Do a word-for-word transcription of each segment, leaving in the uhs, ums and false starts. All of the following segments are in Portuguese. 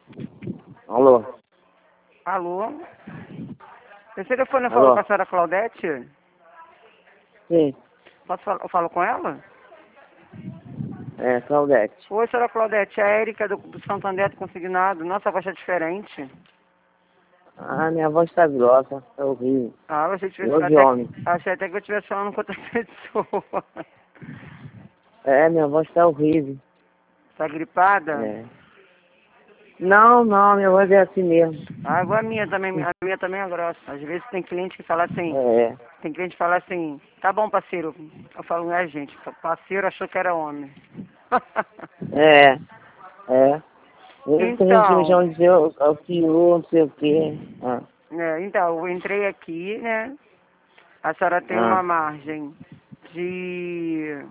Alô? Alô? Esse telefone falou Alô? com a senhora Claudete? Sim, Posso falar, eu falo com ela? é, Claudete. Oi, senhora Claudete, é a Érica do, do Santander do Consignado. Nossa, a voz é diferente. Ah, minha voz tá grossa, tá horrível. Ah, eu achei, que tivesse, Voz de até, homem. achei até que eu estivesse falando com outra pessoa. É, minha voz tá horrível. Tá gripada? É. Não, não, minha voz é assim mesmo. Ah, igual a minha também, a minha também é grossa. Às vezes tem cliente que fala assim, É, tem cliente que fala assim, tá bom, parceiro. Eu falo, é, gente, parceiro achou que era homem. é, é. Eu, tem gente que me Então, chama de dizer o o senhor, não sei o quê. Ah, é, então, eu entrei aqui, né? A senhora tem ah, uma margem de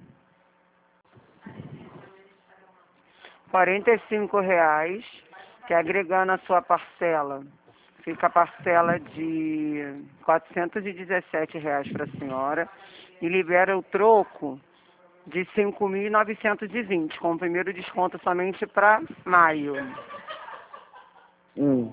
quarenta e cinco reais, que agregando a sua parcela, fica a parcela de quatrocentos e dezessete reais para a senhora e libera o troco de cinco mil novecentos e vinte, com o primeiro desconto somente para maio, hum.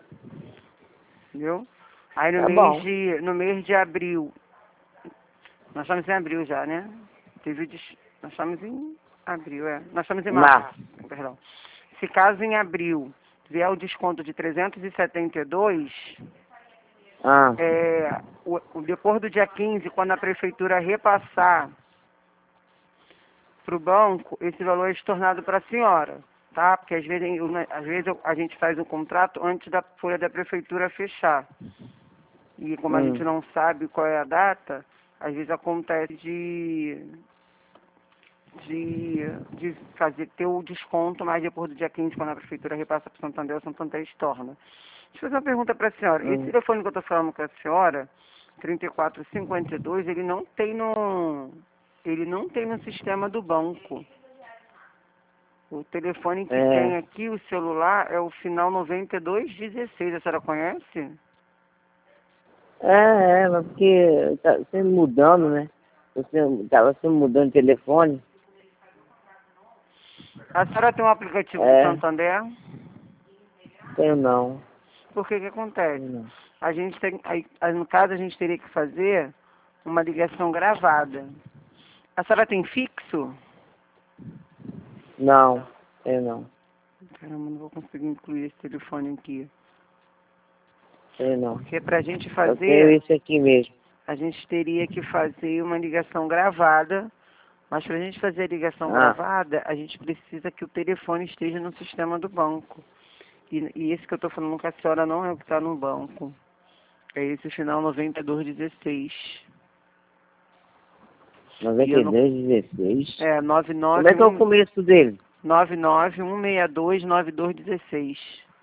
viu? Aí no Tá mês bom. de, no mês de abril, nós estamos em abril já, né? Teve o des... Nós estamos em abril, é. Nós estamos em março, Março. perdão. Se caso em abril vier o desconto de trezentos e setenta e dois, Ah, é, o, o- depois do dia quinze, quando a prefeitura repassar para o banco, esse valor é estornado para a senhora, tá? Porque às vezes, eu- né, às vezes eu- a gente faz o contrato antes da folha da prefeitura fechar. E como a gente hum, não sabe qual é a data, às vezes acontece de, de, de fazer, ter o desconto, mas depois do dia quinze, quando a prefeitura repassa para o Santander, o Santander estorna. Deixa eu fazer uma pergunta para a senhora. Esse hum. telefone que eu estou falando com a senhora, trinta e quatro cinquenta e dois, ele não tem no, ele não tem no sistema do banco. O telefone que É, tem aqui, o celular, é o final noventa e dois dezesseis. A senhora conhece? é, é, mas porque tá sempre mudando, né? Você tava sempre mudando de telefone. A senhora tem um aplicativo do É, Santander? tenho não. Por que que acontece? Tenho não. A gente tem, aí, aí, no caso, a gente teria que fazer uma ligação gravada. A senhora tem fixo? Não, tenho não. Caramba, não vou conseguir incluir esse telefone aqui. Tenho não. Porque para a gente Eu tenho fazer, esse aqui mesmo. a gente teria que fazer uma ligação gravada. Mas para a gente fazer a ligação Ah, gravada, a gente precisa que o telefone esteja no sistema do banco. E, e esse que eu estou falando com a senhora não é o que está no banco. É esse final noventa e dois dezesseis. E noventa eu e não. dois, dezesseis. É Como é que é o começo dele? nove nove um seis dois nove dois um seis.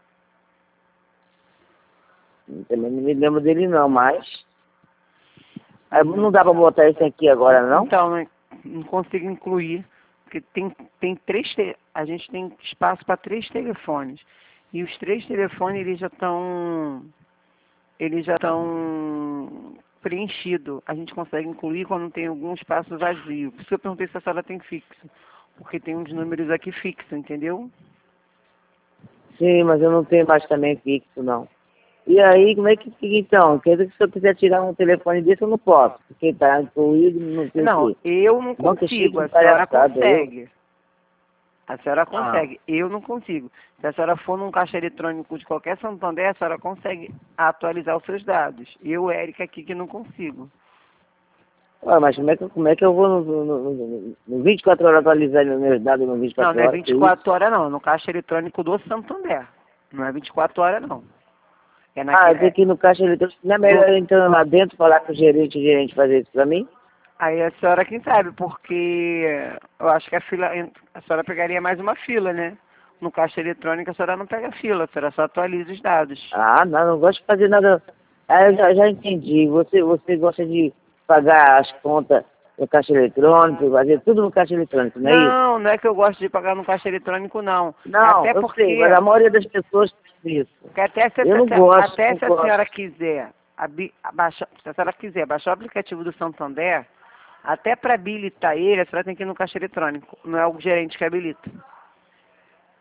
Eu também não me lembro dele não, mas... Aí Uhum. não dá pra botar esse aqui agora, não? Então, né, não consigo incluir, porque tem, tem três, te- a gente tem espaço para três telefones. E os três telefones, eles já estão, eles já estão preenchidos. A gente consegue incluir quando tem algum espaço vazio. Por isso que eu perguntei se a sala tem fixo, porque tem uns números aqui fixos, entendeu? Sim, mas eu não tenho mais também fixo, não. E aí, como é que fica então? Quer dizer que se eu quiser tirar um telefone desse, eu não posso, porque tá incluído, não sei o Não, quê. eu não Banco é cheio consigo, de a senhora palhaçada, eu. consegue. A senhora Ah, consegue, eu não consigo. Se a senhora for num caixa eletrônico de qualquer Santander, a senhora consegue atualizar os seus dados. Eu, Érica, aqui que não consigo. ué, mas como é, que, como é que eu vou no, no, no, no, no vinte e quatro horas atualizar os meus dados no Não, vinte e quatro não é horas? Que isso? vinte e quatro horas não, é no caixa eletrônico do Santander. Não é vinte e quatro horas não. É Ah, naquele, eu tenho é, que ir no caixa eletrônico. Não é melhor no, eu entrar lá dentro e falar com o gerente, o gerente fazer isso pra mim? aí a senhora quem sabe, porque eu acho que a fila, a senhora pegaria mais uma fila, né? No caixa eletrônico a senhora não pega fila, a senhora só atualiza os dados. Ah, não, não gosto de fazer nada. Ah, eu já, já entendi. Você, você gosta de pagar as contas no caixa eletrônico, fazer tudo no caixa eletrônico, não é isso? Não, não é que eu gosto de pagar no caixa eletrônico, não. Não, Até eu sei, mas porque, a maioria das pessoas faz isso. que até se, Eu não se- gosto, até não se a senhora gosto. quiser, abi- abaixar, se a senhora quiser baixar o aplicativo do Santander, até para habilitar ele, a senhora tem que ir no caixa eletrônico. Não é o gerente que habilita.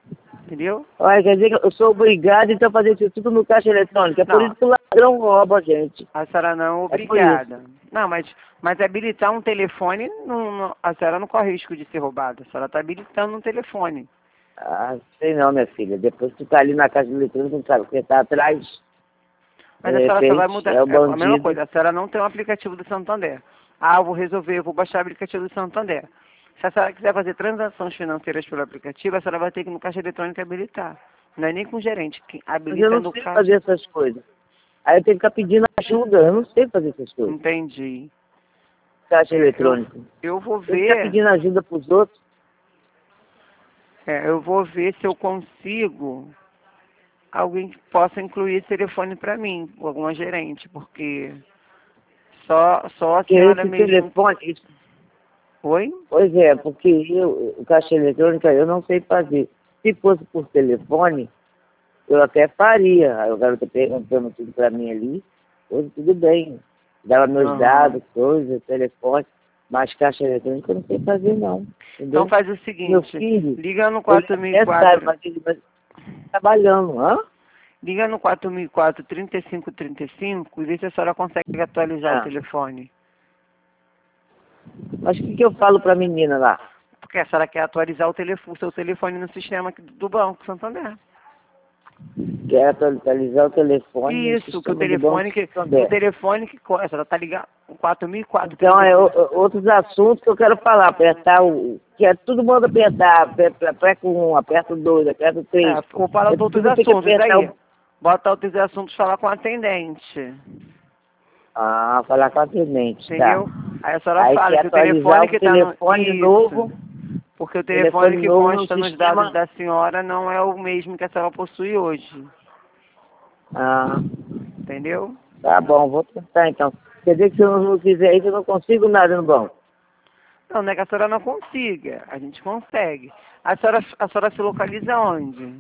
Entendeu? Olha, quer dizer que eu sou obrigado então a fazer isso tudo no caixa eletrônico. É por Não. isso que o ladrão rouba a gente. A senhora não é É por obrigada. Não, mas, mas habilitar um telefone, não, não- a senhora não corre risco de ser roubada. A senhora está habilitando um telefone. Ah, sei não, minha filha. Depois que tu tá ali na caixa eletrônica, não sabe o que tá atrás. Mas De a senhora só vai repente, mudar. é o É a mesma bandido. coisa, a senhora não tem um aplicativo do Santander. Ah, eu vou resolver, eu vou baixar o aplicativo do Santander. Se a senhora quiser fazer transações financeiras pelo aplicativo, a senhora vai ter que ir no caixa eletrônico habilitar. Não é nem com o gerente, que Mas eu habilita não no sei caixa. fazer essas coisas. Aí eu tenho que ficar pedindo ajuda. Eu não sei fazer essas coisas. Entendi. Caixa É, eu, eletrônico. eu vou Eu ficar ver, pedindo ajuda pros outros. é, eu vou ver se eu consigo alguém que possa incluir esse telefone para mim, alguma gerente, porque só, só a Porque senhora esse mesmo. telefone... isso- Oi? Pois é, porque eu, o caixa eletrônico eu não sei fazer. Se fosse por telefone, eu até faria. Aí o garoto perguntando tudo pra mim ali. Hoje tudo bem. Dava meus Aham. dados, coisas, telefone. Mas caixa eletrônica eu não sei fazer não. Então Entendeu? faz o Meu seguinte, filho, liga no ele até sabe, quatro mil e quatro, mas ele vai trabalhando, hã? liga no quatro mil e quatro, trinta e cinco trinta e cinco e vê se a senhora consegue atualizar o Ah. telefone. Mas o que, que eu falo pra menina lá? Porque a senhora quer atualizar o, telefone, o seu telefone no sistema aqui do Banco Santander. Quer atualizar o telefone no Isso, que o sistema do telefone Banco que, Santander. o telefone que, co- a senhora tá ligado, quatro mil e quatro, Então, é o- trinta e cinco. outros assuntos que eu quero falar. Apertar o... Que é todo mundo apertar. Aperta, aperta um, aperta o dois, aperta o três. É, ou para É outros tudo tem que assuntos, apertar aí. o... Bota outros assuntos, falar com a atendente. Ah, falar com a atendente, tá. Entendeu? Aí a senhora Aí fala quer que o atualizar telefone o que tá no... telefone novo. Isso. Porque o telefone Telefone que novo no consta nos dados sistema... da senhora não é o mesmo que a senhora possui hoje. Ah, Entendeu? tá bom, vou tentar então. Quer dizer que se eu não fizer isso, eu não consigo nada no banco. Não, não é que a senhora não consiga. A gente consegue. A senhora, a senhora se localiza onde?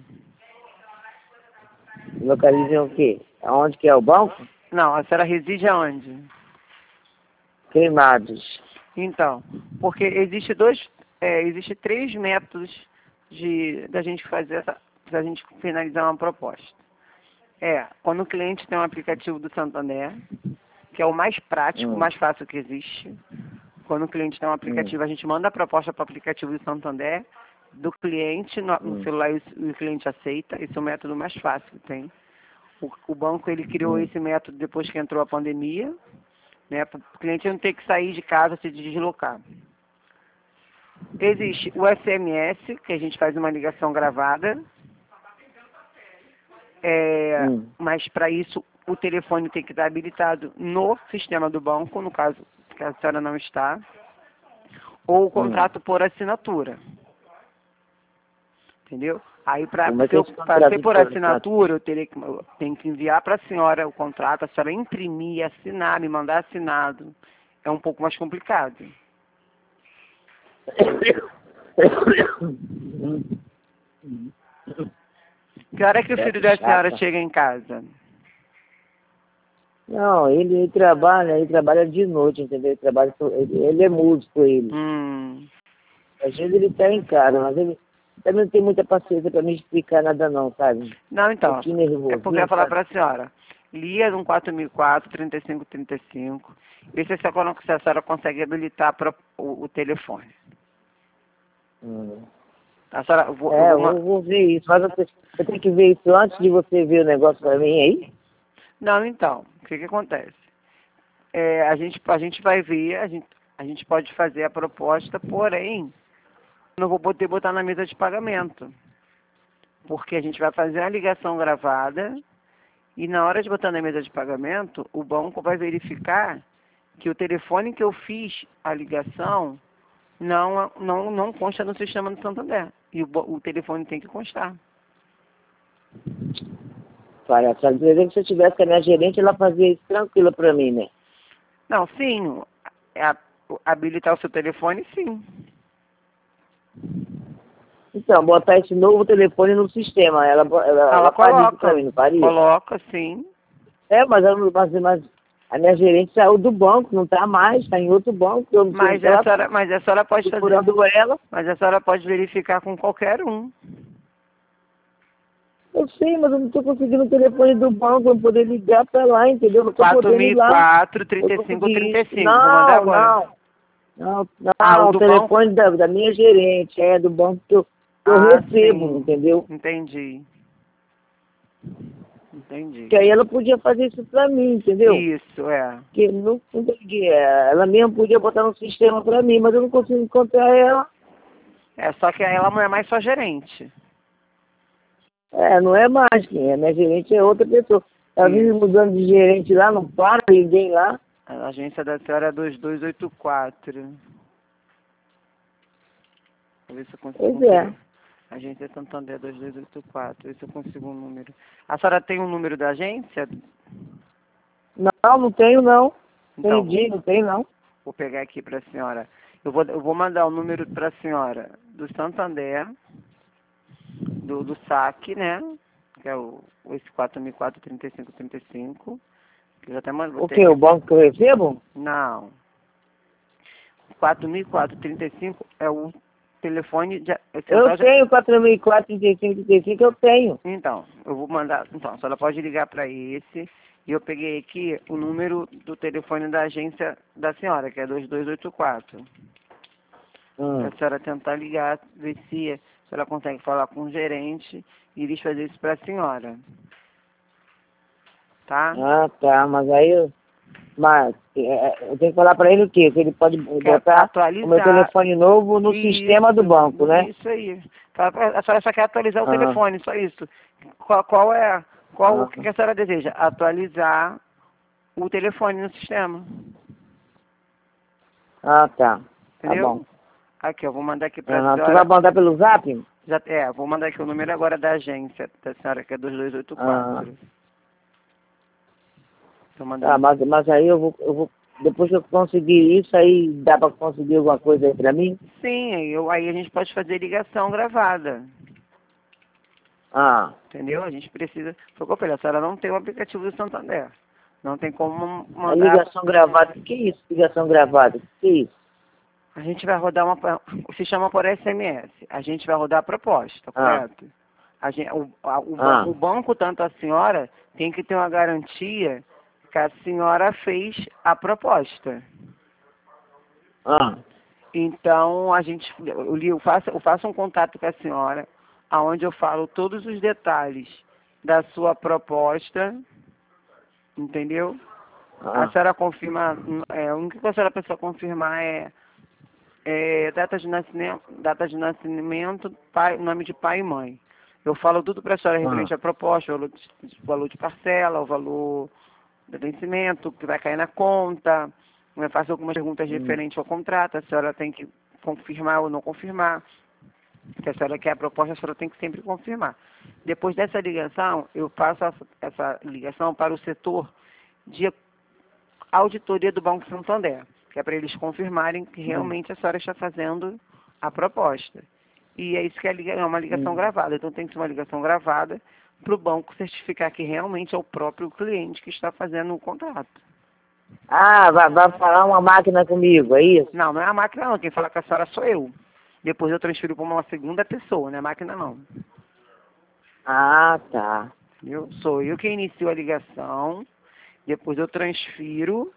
Localizem o quê? Aonde que é o banco? Não, a senhora reside aonde? Queimados. Então, porque existe dois, é, existe três métodos de da gente fazer essa, da gente finalizar uma proposta. É, quando o cliente tem um aplicativo do Santander, que é o mais prático, o Hum. mais fácil que existe. Quando o cliente tem um aplicativo, a gente manda a proposta para o aplicativo do Santander, do cliente no, no Hum. celular e o cliente aceita. Esse é o método mais fácil que tem. O, o banco ele criou Hum. esse método depois que entrou a pandemia, né, para o cliente não ter que sair de casa, se deslocar. Existe o S M S, que a gente faz uma ligação gravada, é, Hum. mas para isso o telefone tem que estar habilitado no sistema do banco, no caso que a senhora não está, ou o contrato por assinatura. Entendeu? Aí para Como é que ser, é esse pra contrato ser de por por assinatura, eu teria que, eu tenho que enviar para a senhora o contrato, a senhora imprimir, assinar, me mandar assinado. É um pouco mais complicado. Que hora é que o filho da senhora Chata. chega em casa? Não, ele, ele trabalha, ele trabalha de noite, entendeu? Ele, trabalha, ele, ele é músico, ele. Hum, Às vezes ele tá em casa, mas ele também não tem muita paciência pra me explicar nada não, sabe? não, Um então, pouquinho é porque eu ia nervosinho, falar sabe? para a senhora. Lia no quatro mil e quatro, trinta e cinco trinta e cinco. Vê se a senhora, se a senhora consegue habilitar pra, o, o telefone. Hum. A senhora, eu vou, eu É, vou eu ma- vou, vou ver isso, mas você, eu tenho que ver isso antes de você ver o negócio pra mim aí? Não, então, o que que acontece? É, a, gente, a gente vai ver, a gente, a gente pode fazer a proposta, porém, não vou poder botar na mesa de pagamento. Porque a gente vai fazer a ligação gravada e na hora de botar na mesa de pagamento, o banco vai verificar que o telefone que eu fiz a ligação não, não, não consta no sistema do Santander. E o, bo- o telefone tem que constar. Palhaçada, por exemplo, se eu tivesse com a minha gerente, ela fazia isso tranquila pra mim, né? Não, sim, é a- habilitar o seu telefone, sim. Então, botar esse novo telefone no sistema, ela, ela, ela, Ela faria isso pra coloca, mim, não faria? coloca, sim. É, mas, ela- mas, mas a minha gerente saiu do banco, não tá mais, tá em outro banco, eu não sei Mas onde a ela senhora, tá. mas a senhora pode fazer, Procurando ela, mas a senhora pode verificar com qualquer um. sei, mas eu não estou conseguindo o telefone do banco para poder ligar para lá, entendeu? Eu não estou quatro podendo mil ir e lá. quatro, Eu trinta e cinco, consegui trinta e isso. cinco. Vou mandar Não, agora. não. Não, Ah, o não, o do banco? telefone da, da minha gerente, é do banco que eu, que eu Ah, recebo, sim. entendeu? Entendi. Entendi. Que aí ela podia fazer isso pra mim, entendeu? Isso, é. Que não consegui, é, ela mesma podia botar no sistema pra mim, mas eu não consigo encontrar ela. É, só que ela não é mais só gerente. É, não é mais quem é, minha gerente é outra pessoa. Ela vive Isso. mudando de gerente lá, não para ninguém lá. A agência da senhora é dois dois oito quatro. Vou ver se eu consigo Pois um é. tele- Agência Santander dois dois oito quatro. Ver se eu consigo um número. A senhora tem um número da agência? Não, não tenho não. Então, vou, Entendi, não tenho não. vou pegar aqui para a senhora. Eu vou, eu vou mandar o número para a senhora do Santander, do, do saque, né? Que é o, o esse quatro mil e quatro, trinta e cinco, trinta e cinco. Que eu já até mandei. O que? O banco que eu recebo? Não. quatro mil e quatro, trinta e cinco é o telefone de, é Eu central de... tenho quatro mil e quatro, trinta e cinco, trinta e cinco, eu tenho. Então, eu vou mandar. Então, a senhora pode ligar para esse. E eu peguei aqui o número do telefone da agência da senhora, que é dois dois oito quatro. Hum. Para a senhora tentar ligar, ver se a senhora consegue falar com o gerente e eles fazer isso para a senhora. Tá? Ah, tá, mas aí eu... Mas é, eu tenho que falar pra ele o quê? Que ele pode Quer botar o meu atualizar. telefone novo no sistema do banco, né? Isso aí. Fala pra- A senhora só quer atualizar o Ah, telefone, só isso. Qual, qual é, qual o ah, que a senhora deseja? Atualizar o telefone no sistema. ah, tá. Tá bom. Entendeu? Aqui, eu vou mandar aqui pra Aham. Tu vai senhora. mandar pelo zap? Já, é, vou mandar aqui o número agora da agência da senhora, que é dois dois oito Ah, quatro. Tô tá, mandando. mas, mas aí eu vou, eu vou... Depois que eu conseguir isso, aí dá pra conseguir alguma coisa aí pra mim? Sim, aí, eu, aí a gente pode fazer ligação gravada. Ah, Entendeu? A gente precisa. Foi o que eu falei, a senhora não tem o aplicativo do Santander. Não tem como a mandar. ligação gravada. O que é isso, ligação gravada? O que é isso? A gente vai rodar uma. Se chama por S M S. A gente vai rodar a proposta, Ah, correto? A gente, o, a- o, ban- ah, o banco, tanto a senhora, tem que ter uma garantia que a senhora fez a proposta. ah. Então, a gente, eu, li- eu, faço, eu faço um contato com a senhora, aonde eu falo todos os detalhes da sua proposta, entendeu? A Ah, senhora confirma, é, o único que a senhora precisa confirmar é, é data de nascimento, data de nascimento, pai, nome de pai e mãe. Eu falo tudo para a senhora ah, referente à proposta, o valor de, o valor de parcela, o valor do vencimento, que vai cair na conta. Eu faço algumas perguntas hum, referentes ao contrato, a senhora tem que confirmar ou não confirmar. Se a senhora quer a proposta, a senhora tem que sempre confirmar. Depois dessa ligação, eu faço essa, essa ligação para o setor de auditoria do Banco Santander, que é para eles confirmarem que hum, realmente a senhora está fazendo a proposta. E é isso que é, liga- é uma ligação hum. gravada. Então tem que ser uma ligação gravada para o banco certificar que realmente é o próprio cliente que está fazendo o contrato. Ah, vai, vai falar uma máquina comigo, é isso? Não, não é a máquina não. Quem fala com a senhora sou eu. Depois eu transfiro para uma segunda pessoa, não é a máquina não. Ah, tá. Entendeu? Sou eu que inicio a ligação, depois eu transfiro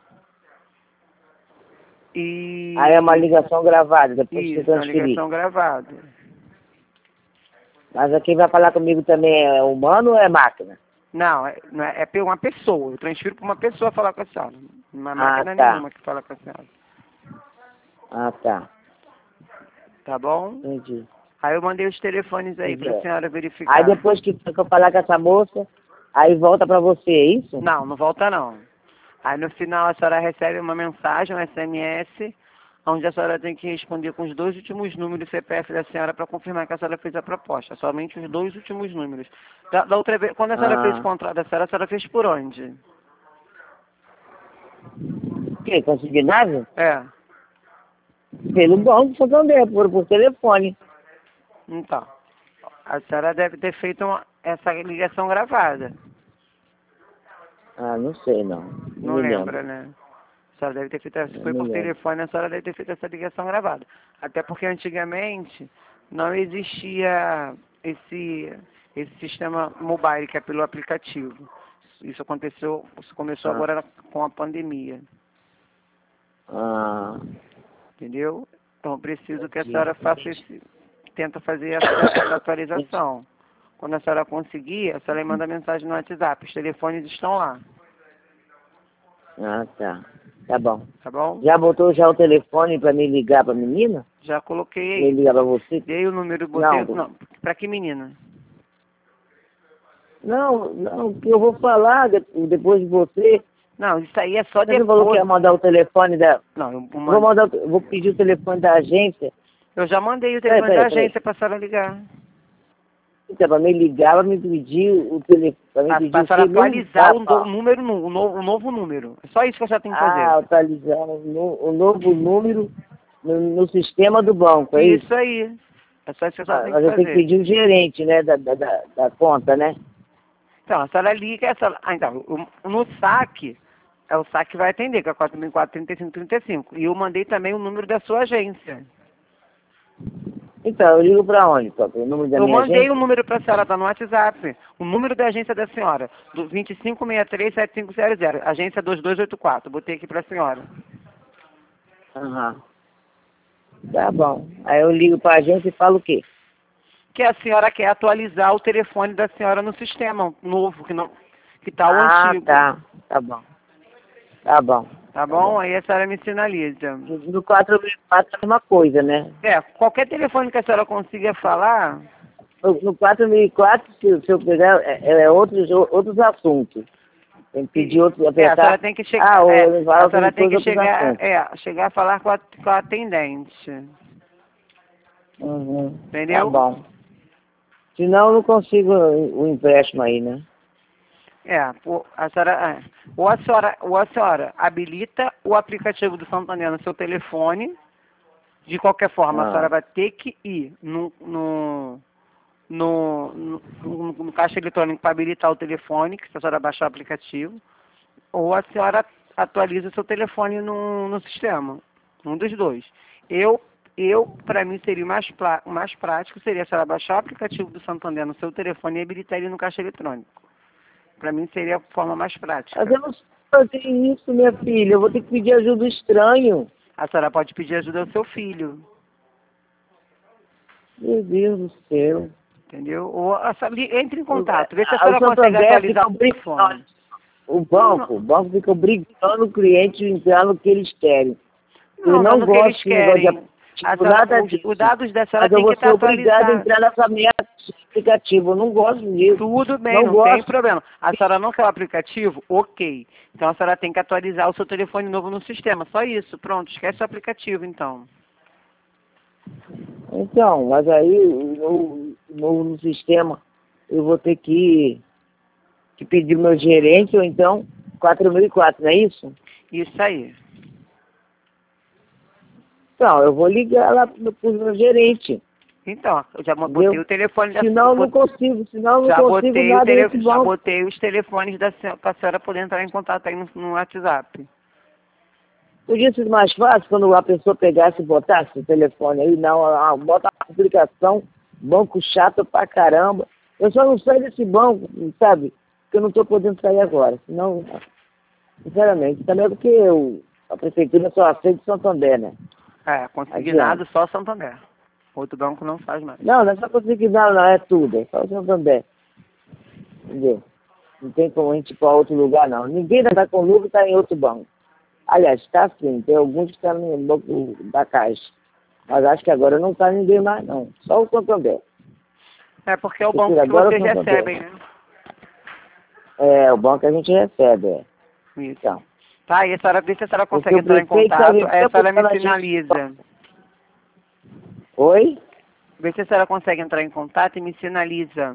Aí é uma e... ligação gravada, depois que você Isso, é uma transferir. ligação gravada. Mas quem vai falar comigo também é humano ou é máquina? Não, é, não é, é pe- uma pessoa. Eu transfiro para uma pessoa falar com a senhora. Não é Ah, máquina tá. nenhuma que fala com a senhora. Ah, tá. Tá bom? Entendi. Aí eu mandei os telefones aí Pois para a é. senhora Aí verificar. depois que que eu falar com essa moça, aí volta pra você, é isso? Não, não volta não. Aí no final a senhora recebe uma mensagem, um S M S, onde a senhora tem que responder com os dois últimos números do C P F da senhora para confirmar que a senhora fez a proposta. Somente os dois últimos números. Da, da outra vez, quando a senhora fez o Ah. contrato da senhora, a senhora fez por onde? O quê? Consignado? É. Pelo Banco Santander, por, por telefone. Então, a senhora deve ter feito uma- essa ligação gravada. Ah, não sei não. Não Não me lembra, lembro. né? A senhora deve ter feito, se Não foi me por lembro. telefone, a senhora deve ter feito essa ligação gravada. Até porque antigamente não existia esse, esse sistema mobile, que é pelo aplicativo. Isso aconteceu, isso começou Ah. agora com a pandemia. Ah, Entendeu? Então eu preciso que a entendi. senhora faça esse, tenta fazer essa, essa atualização. Quando a senhora conseguir, a senhora manda mensagem no WhatsApp. Os telefones estão lá, Ah, tá. Tá bom. tá bom? Já botou já o telefone pra me ligar pra menina? Já coloquei Me aí. ligar pra você? Dei o número, botei. Não. Não, pra que menina? Não, não, que eu vou falar de- depois de você. Não, isso aí é só Você falou que depois. ia mandar o telefone da... Não, eu, Eu vou, mandar, o- eu vou pedir o telefone da agência. eu já mandei o Peraí, telefone da peraí, peraí. agência pra senhora ligar. Então, pra me ligar, ela me pedir o telefone. Pra me Pra, pedir pra o senhora que mesmo? atualizar o, Ah, no- o número, nu- o novo, o novo número. É só isso que a senhora tem que fazer. ah, atualizar o, no- o novo número no, no sistema do banco, é isso? Isso aí. É só isso que a senhora Ah, tem que mas eu tenho que fazer. pedir o gerente, né, da, da, da, da conta, né? Então, a senhora liga, essa, ah, então, o- no saque, é o saque que vai atender, que é quatro mil e quatrocentos, trinta e cinco, trinta e cinco. E eu mandei também o número da sua agência. Então, eu ligo pra onde, só? O número da Eu minha mandei agência? o número para a senhora, tá no WhatsApp. O número da agência da senhora, do vinte e cinco, sessenta e três, setenta e cinco zero zero, agência dois dois oito quatro. Botei aqui para a senhora. Aham. Tá bom. Aí eu ligo pra agência e falo o quê? Que a senhora quer atualizar o telefone da senhora no sistema novo, que não, que tá o Ah, antigo. tá. Tá bom. Tá bom. Tá Tá bom? bom. Aí a senhora me sinaliza. No quatro mil e quatro é a mesma coisa, né? É, qualquer telefone que a senhora consiga falar, No, no quatro mil e quatro, se, se eu pegar, é, é outros, outros assuntos. Tem que pedir outros, é, a apertar. senhora tem que chegar, Ah, ou é, levar a senhora tem depois que outros chegar, assuntos. é, chegar a falar com a, com a atendente. Uhum. Tá Entendeu? bom. Senão eu não consigo o empréstimo aí, né? É, pô, a senhora, é, ou a senhora, ou a senhora habilita o aplicativo do Santander no seu telefone. De qualquer forma, a Ah, senhora vai ter que ir no, no, no, no, no- no caixa eletrônico para habilitar o telefone, que se a senhora baixar o aplicativo, ou a senhora atualiza o seu telefone no, no sistema. Um dos dois. Eu, eu para mim, seria mais, plá- mais prático, seria a senhora baixar o aplicativo do Santander no seu telefone e habilitar ele no caixa eletrônico. Para mim, seria a forma mais prática. mas eu não sei fazer isso, minha filha. Eu vou ter que pedir ajuda do estranho. A senhora pode pedir ajuda ao seu filho, Meu Deus do céu. entendeu? Ou a senhora, li- entre em contato, vê se a Ah, o senhora consegue Santander atualizar fica o telefone. brigando. O banco, o banco fica brigando o cliente entrar no que eles querem. Eu Não, não é não no que eles gosto de negócio de querem. A aplicativo, senhora, nada os, disso. os dados da senhora Mas eu tem que vou ser estar obrigada a atualizados. entrar nessa merda de aplicativo. Eu não gosto disso. Tudo bem, Não não gosto. tem problema. A senhora não quer o aplicativo? Ok. Então a senhora tem que atualizar o seu telefone novo no sistema. Só isso. Pronto, esquece o aplicativo então. Então, mas aí no, no, no sistema eu vou ter que, que pedir meu gerente ou então quatro mil e quatro, não é isso? Isso aí. Então, eu vou ligar lá pro, pro meu gerente. Então, eu já botei Entendeu? o telefone da Senão eu não bot- consigo, senão eu não já consigo botei o nada tele, nesse já banco. botei os telefones da senhora para a senhora poder entrar em contato aí no, no WhatsApp. Podia ser mais fácil quando a pessoa pegasse e botasse o telefone aí, não, ah, bota a aplicação, banco chato pra caramba. Eu só não saio desse banco, sabe? Porque eu não estou podendo sair agora. Senão, sinceramente, também é porque eu, a prefeitura só aceita o Santander, né? É, consignado só Santander. Outro banco não faz mais. Não, não é só consignado, não, é tudo, é só o Santander. Entendeu? Não tem como a gente ir para outro lugar, não. Ninguém está com lucro está em outro banco. Aliás, está sim, tem alguns que estão no banco da Caixa. Mas acho que agora não está ninguém mais, não. Só o Santander. É porque é o Porque banco que agora vocês o Santander. recebem, né? É, o banco que a gente recebe, é. Isso. Então, Tá, e a senhora vê se a senhora porque consegue o entrar em prefeito contato, tá aí a senhora me botando a gente- sinaliza. Oi? Vê se a senhora consegue entrar em contato e me sinaliza.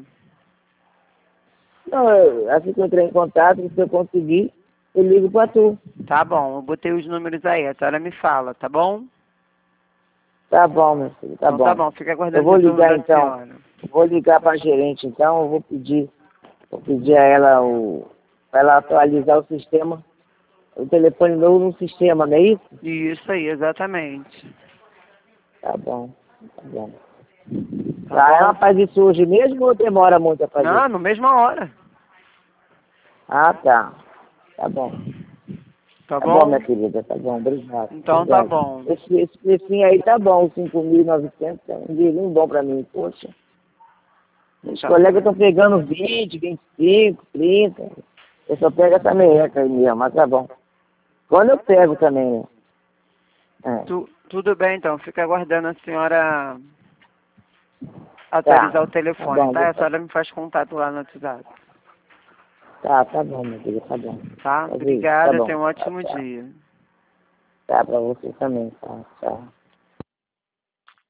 Não, eu, assim que eu entrei em contato, se eu conseguir, eu ligo para tu. Tá bom, eu botei os números aí, a senhora me fala, tá bom? Tá bom, meu filho, tá Então bom. tá bom, fica aguardando Eu vou o retorno ligar da então. senhora. Vou ligar para a gerente, então, eu vou pedir, vou pedir a ela o, para ela atualizar o sistema, o telefone novo no sistema, não é isso? Isso aí, exatamente. Tá bom, tá bom. Tá Ah, bom? ela faz isso hoje mesmo ou demora muito a fazer? Não, no mesma hora. Ah, tá. Tá bom. Tá Tá bom, bom? minha querida, tá bom, obrigado. Então tá obrigado. bom. Esse, esse precinho aí tá bom, cinco mil e novecentos, é um dinheirinho bom pra mim, poxa. Os Então, colegas estão pegando vinte, vinte e cinco, trinta. Eu só pego essa merreca aí mesmo, mas tá bom. Quando eu pego também, né? É. tu, tudo bem então, fica aguardando a senhora Tá, atualizar o tá telefone, bom, tá? A vou- senhora me faz contato lá no WhatsApp, tá, tá bom, meu filho, tá bom. tá? Fazer isso, tá Obrigada, bom. tenha um Tá, ótimo tá. dia. Tá pra você também, tá, tchau.